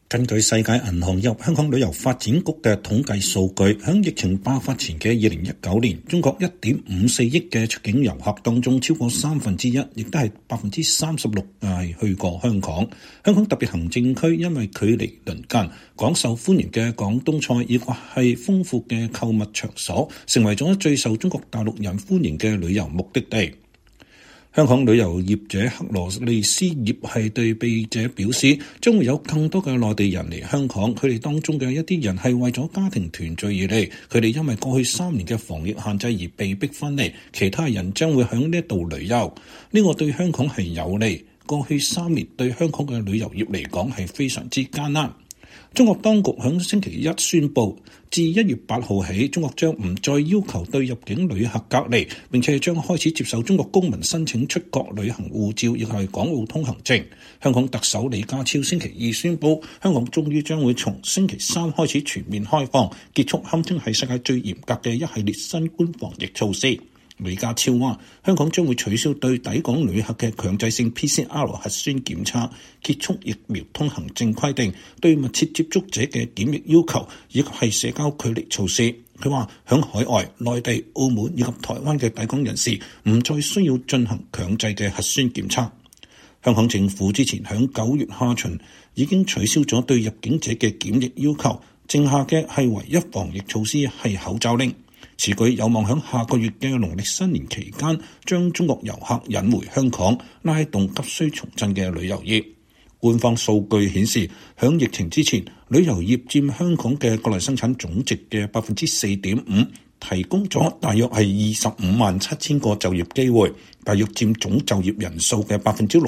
根據世界銀行及香港旅遊發展局嘅統計數據，喺疫情爆發前嘅2019年，中國1.54億嘅出境遊客當中，超過1/3，亦都係36%係去過香港。香港特別行政區因為距離鄰近，廣受歡迎嘅廣東菜以及係豐富嘅購物場所，成為咗最受中國大陸人歡迎嘅旅遊目的地。香港旅遊業者克羅利斯業係對記者表示，將會有更多嘅內地人嚟香港，佢哋當中嘅一啲人係為咗家庭團聚而嚟，佢哋因為過去3年嘅防疫限制而被逼分離，其他人將會響呢度旅遊，呢個對香港係有利。過去3年對香港嘅旅遊業嚟講係非常之艱難。中國當局響星期一宣布，自1月8號起，中國將唔再要求對入境旅客隔離，並且將開始接受中國公民申請出國旅行護照，亦係港澳通行證。香港特首李家超星期二宣布，香港終於將會從星期3開始全面開放，結束堪稱係世界最嚴格嘅一系列新冠防疫措施。李家超話：香港將會取消對抵港旅客嘅強制性 PCR 核酸檢測，結束疫苗通行證規定對密切接觸者嘅檢疫要求，以及係社交距離措施。佢話：響海外、內地、澳門以及台灣嘅抵港人士唔再需要進行強制嘅核酸檢測。香港政府之前響9月下旬已經取消咗對入境者嘅檢疫要求，剩下嘅係唯一防疫措施係口罩令。此舉有望喺下個月嘅農曆新年期間，將中國遊客引回香港，拉動急需重振嘅旅遊業。官方數據顯示，響疫情之前，旅遊業佔香港嘅國內生產總值嘅 4.5%， 提供咗大約係257000個就業機會，大約佔總就業人數嘅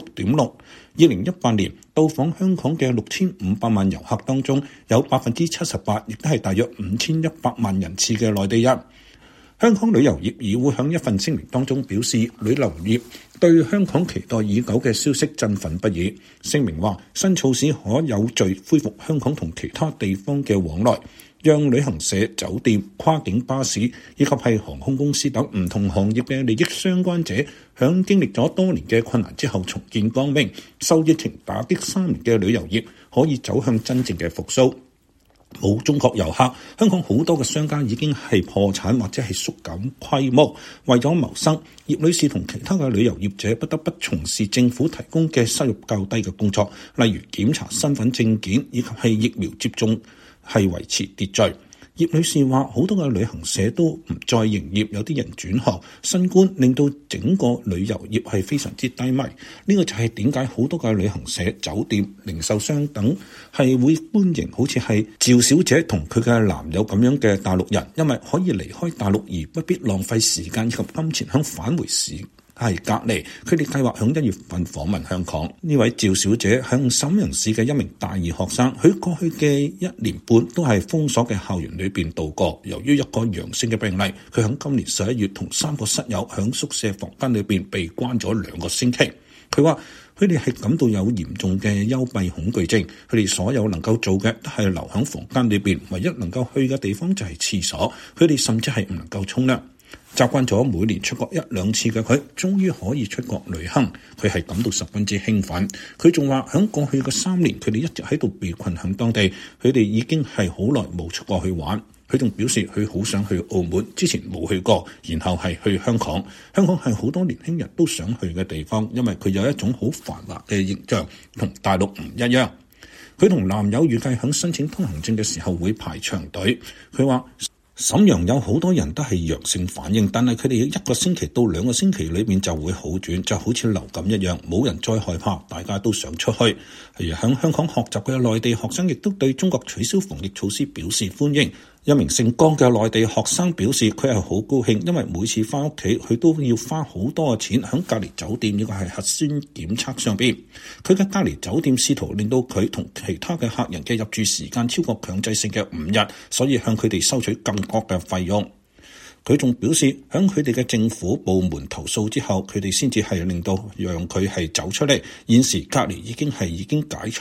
6.6%。2018年到訪香港嘅6500萬遊客當中，有 78%， 亦都係大約5100萬人次嘅內地人。香港旅遊業議會喺一份聲明當中表示，旅遊業對香港期待已久嘅消息振奮不已。聲明話，新措施可有序恢復香港同其他地方嘅往來，讓旅行社、酒店、跨境巴士以及係航空公司等唔同行業嘅利益相關者，響經歷咗多年嘅困難之後重見光明。受疫情打擊3年嘅旅遊業可以走向真正嘅復甦。冇中國遊客，香港好多嘅商家已經係破產或者係縮減規模，為咗謀生，葉女士同其他嘅旅遊業者不得不從事政府提供嘅收入較低嘅工作，例如檢查身份證件以及係疫苗接種，係維持秩序。葉女士話：好多嘅旅行社都唔再營業，有啲人轉行。新冠令到整個旅遊業係非常之低迷。呢個就係點解好多嘅旅行社、酒店、零售商等係會歡迎好似係趙小姐同佢嘅男友咁樣嘅大陸人，因為可以離開大陸而不必浪費時間以及金錢向返回時係隔離。佢哋計劃響1月份訪問香港。呢位趙小姐向瀋陽市嘅一名大二學生，佢過去嘅1年半都係封鎖嘅校園裏邊度過。由於一個陽性嘅病例，佢響今年11月同3個室友響宿舍房間裏邊被關咗2個星期。佢話佢哋係感到有嚴重嘅幽閉恐懼症，佢哋所有能夠做嘅都係留響房間裏邊，唯一能夠去嘅地方就係廁所。佢哋甚至係唔能夠沖涼。習慣咗每年出國1-2次嘅佢，終於可以出國旅行，佢係感到十分之興奮。佢仲話響過去嘅3年，佢哋一直喺度被困響當地，佢哋已經係好耐冇出國去玩。佢仲表示佢好想去澳門，之前冇去過，然後係去香港。香港係好多年輕人都想去嘅地方，因為佢有一種好繁華嘅形象，同大陸唔一樣。佢同男友預計響申請通行證嘅時候會排長隊。佢話瀋陽有好多人都係陽性反應，但係佢哋1個星期到2個星期裏面就會好轉，就好似流感一樣，冇人再害怕，大家都想出去。而喺香港學習嘅內地學生亦都對中國取消防疫措施表示歡迎。一名姓江嘅內地學生表示，佢係好高興，因為每次翻屋企佢都要花好多嘅錢喺隔離酒店呢個係核酸檢測上邊。佢嘅隔離酒店試圖令到佢同其他嘅客人嘅入住時間超過強制性嘅5日，所以向佢哋收取更高嘅費用。佢仲表示，喺佢哋嘅政府部門投訴之後，佢哋先至係令到讓佢係走出嚟。現時隔離已經解除。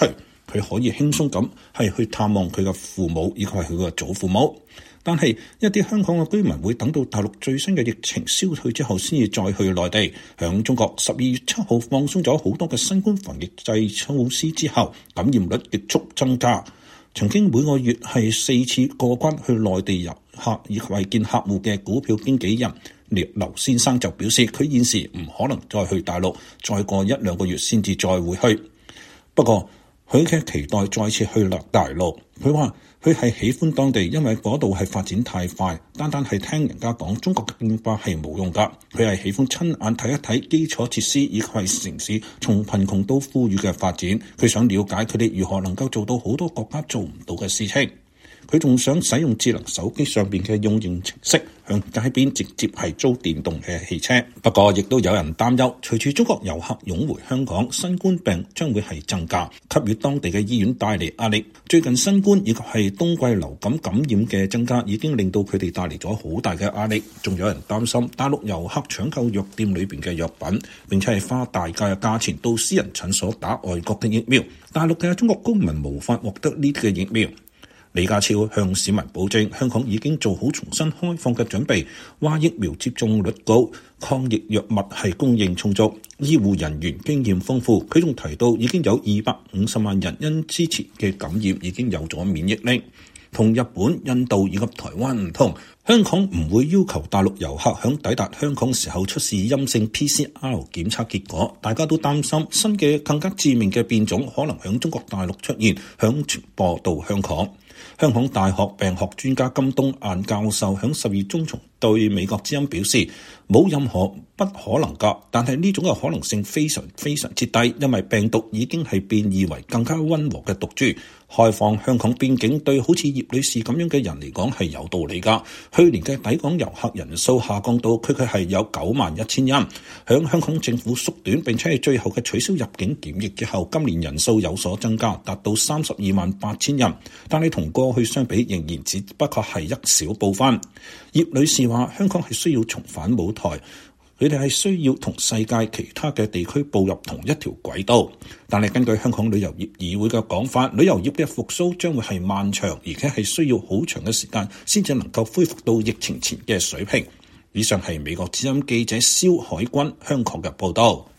佢可以輕鬆咁係去探望佢嘅父母以及係佢嘅祖父母。但係一啲香港嘅居民會等到大陸最新嘅疫情消退之後先至再去內地。響中國12月7號放鬆咗好多嘅新冠防疫措施之後，感染率急速增加。曾經每個月係4次過關去內地遊客以及係見客戶嘅股票經紀人劉先生就表示，佢現時唔可能再去大陸，再過1-2個月先至再會去。不過佢嘅期待再次去落大陸。佢話佢係喜歡當地，因為嗰度係發展太快，單單係聽人家講中國嘅變化係冇用㗎。佢係喜歡親眼睇一睇基礎設施以及係城市從貧窮到富裕嘅發展。佢想了解佢哋如何能夠做到好多國家做唔到嘅事情。佢仲想使用智能手機上邊嘅應用程式，向街邊直接係租電動嘅汽車。不過亦都有人擔憂，隨住中國遊客湧回香港，新冠病將會係增加，給予當地嘅醫院帶嚟壓力。最近新冠以及係冬季流感感染嘅增加，已經令到佢哋帶嚟咗好大嘅壓力。仲有人擔心大陸遊客搶購藥店裏邊嘅藥品，並且係花大價嘅價錢到私人診所打外國嘅疫苗。大陸嘅中國公民無法獲得呢啲嘅疫苗。李家超向市民保證，香港已經做好重新開放嘅準備，話疫苗接種率高，抗疫藥物係供應充足，醫護人員經驗豐富。佢仲提到已經有250萬人因之前嘅感染已經有咗免疫力。同日本、印度以及台灣唔同，香港唔會要求大陸遊客響抵達香港時候出示陰性 PCR 檢測結果。大家都擔心新嘅更加致命嘅變種可能響中國大陸出現，響傳播到香港。香港大學病學專家金冬雁教授響12月中旬對美國之音表示，冇任何不可能㗎，但係呢種嘅可能性非常非常之低，因為病毒已經係變異為更加溫和嘅毒株。開放香港邊境對好似葉女士咁樣嘅人嚟講係有道理㗎。去年嘅抵港遊客人數下降到佢係有91,000人。響香港政府縮短並且係最後嘅取消入境檢疫之後，今年人數有所增加，達到32,800人。但係同過去相比，仍然只不過係一小部分。葉女士話：香港係需要重返舞台。佢哋係需要同世界其他嘅地區步入同一條軌道，但係根據香港旅遊業議會嘅講法，旅遊業嘅復甦將會係漫長，而且係需要好長嘅時間先至能夠恢復到疫情前嘅水平。以上係美國之音記者蕭海軍香港嘅報導。